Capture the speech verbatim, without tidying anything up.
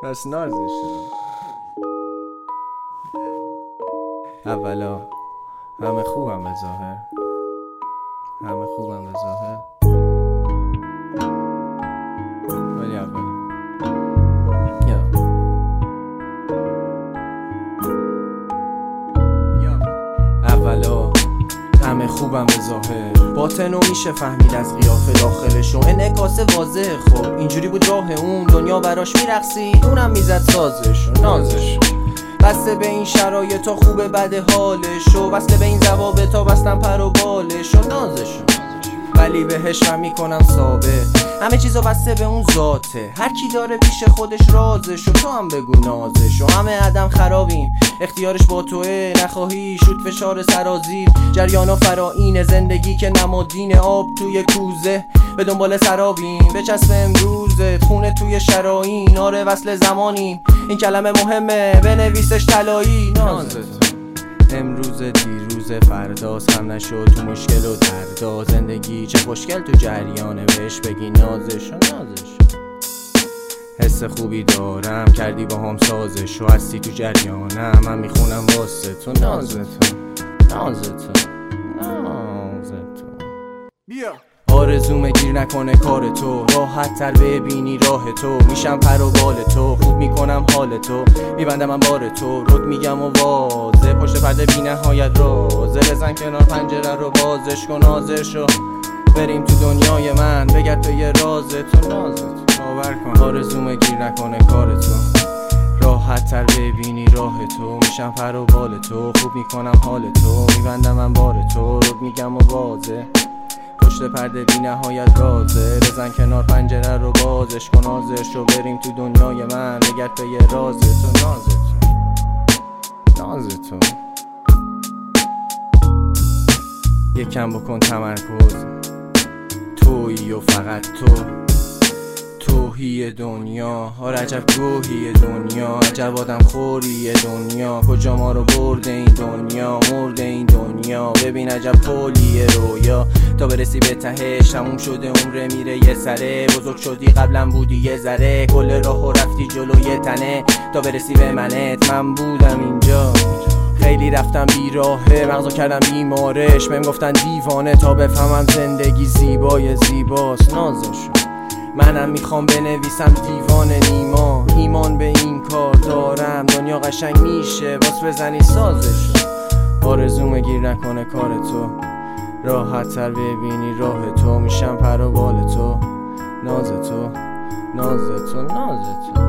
پس نازش اولا همه خوبم به ظاهر، همه خوبم به ظاهر، ولی اولا یا اولا همه خوبم به ظاهر، باطنو میشه فهمید از قیافه داخلشو، انعکاس واضح. خب اینجوری بود راه اون، دنیا براش میرقصید، اونم میزد سازشو نازشو. بسته به این شرایطا خوبه بده حالشو، وصله به این ضوابطا بستم پر و بالشو نازشو. ولی بهش من میکنم ثابت همه چیزا بسته به اون ذاته، هر کی داره پیش خودش رازشو، تو هم بگو نازشو. همه عدم خرابیم اختیارش با توه، نخواهی شد فشار سرازیر، جریانا فراینه زندگی که نمادین آب توی کوزه، به دنبال سرابیم بچسب امروزت خونه توی شراین، آره وصل زمانیم این کلمه مهمه بنویسش طلایی نازت. امروز دیروز فرداست هم نشد تو مشکل و دردا، زندگی چه خوشگل تو جریانه بهش بگی نازش و نازش. حس خوبی دارم کردی با هم سازش و هستی تو جریانم، من میخونم واسه تو نازتون نازتون نازتون. بیا آرزومه گیر نکنه کار تو، راحت تر ببینی راه تو، میشم پر و بال تو، خوب میکنم حال تو، میبندم من بار تو، رد میگم و وازه پشت پرده بی نهایت رازه، بزن کنار پنجره رو بازش کن نازشو، بریم تو دنیای من بگرد تو یه رازه تو نازت باور کن. آرزومه گیر نکنه کار تو، راحت تر ببینی راه تو، میشم پر و بال تو، خوب میکنم حال تو، میبندم من بار تو، رد میگم و وازه پشت پرده بی نهایت رازه، بزن کنار پنجره رو بازش کن نازش رو، بریم تو دنیای من بگرد به یه رازه تو نازه تو نازه تو. یکم بکن تمرکز، تویی و فقط تو، توهی دنیا، آره عجب گوهی دنیا، عجب آدم خوری دنیا، کجا ما رو برده این دنیا، مرده این دنیا، ببین عجب پولیه رویا، تا برسی به تهش تموم شده عمره میره یه سره، بزرگ شدی قبلا بودی یه ذره، کل راهو رفتی جلو یه تنه، تا برسی به منت من بودم اینجا، خیلی رفتم بیراهه مغزو کردم بیمارش، بهم گفتن دیوانه تا بفهمم زندگی زیبای زیباست نازشو. منم میخوام بنویسم دیوان نیما، ایمان به این کار دارم دنیا قشنگ میشه باز بزنی سازشو. آرزومه گیر نکنه کار تو، راحت تر ببینی راه تو، میشم پر و بال تو ناز تو ناز تو ناز تو.